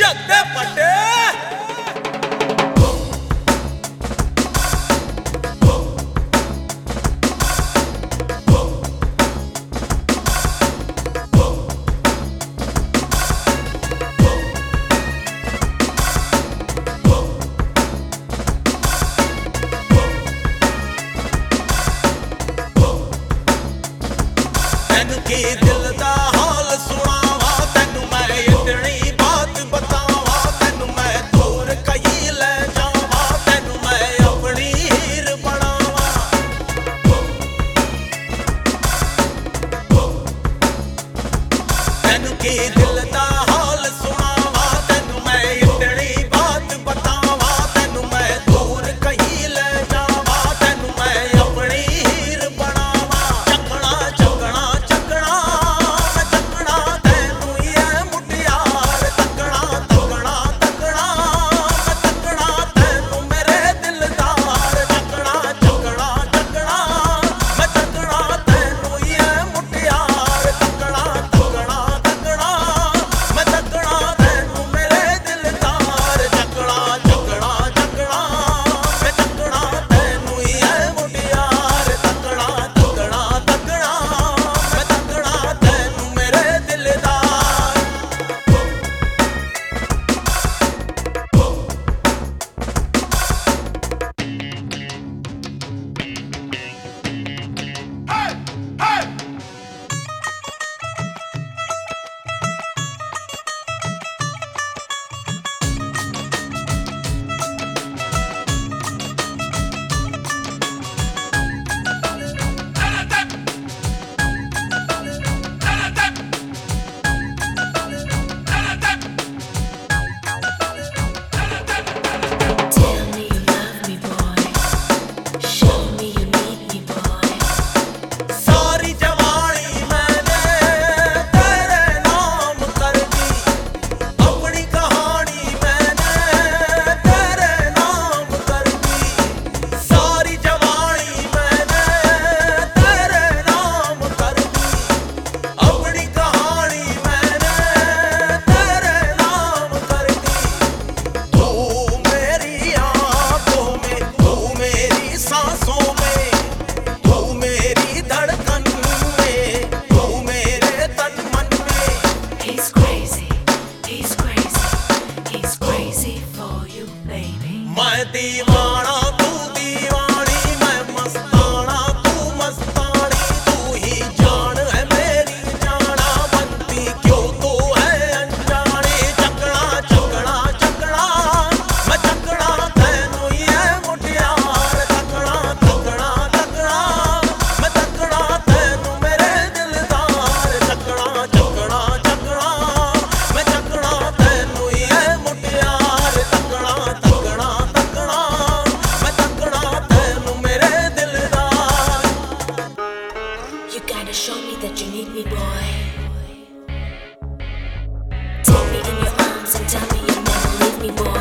ਜਗਦੇ ਪੱਟੇ की दिल दा हाल सुनावा तेनू मैं इतनी बात बतावा तेनू मैं दूर कहीं ले जावा तेनू मैं अपनी हीर बनावा तेनू की दिल दा हाल सुनावा तेनू मैं इतनी बात बतावा तेनू मैं दूर कहीं ले जावा तेनू मैं अपनी हीर बनावा चकना चकना मैं दीवाना तू दीवानी मैं मस्ताना तू मस्तानी तू ही जान है मेरी जाना बनती क्यों तू है अनजानी चकना चकना चकना मैं चकना तेनू ही है मुटियार तकना तकना तकना मैं तकना तेनू मेरे दिलदार चकना चकना चकना मैं चकना तेनू ही है मुटियार तकना तकना Show me that you need me, boy. Take me in your arms and tell me you'll never leave me, boy.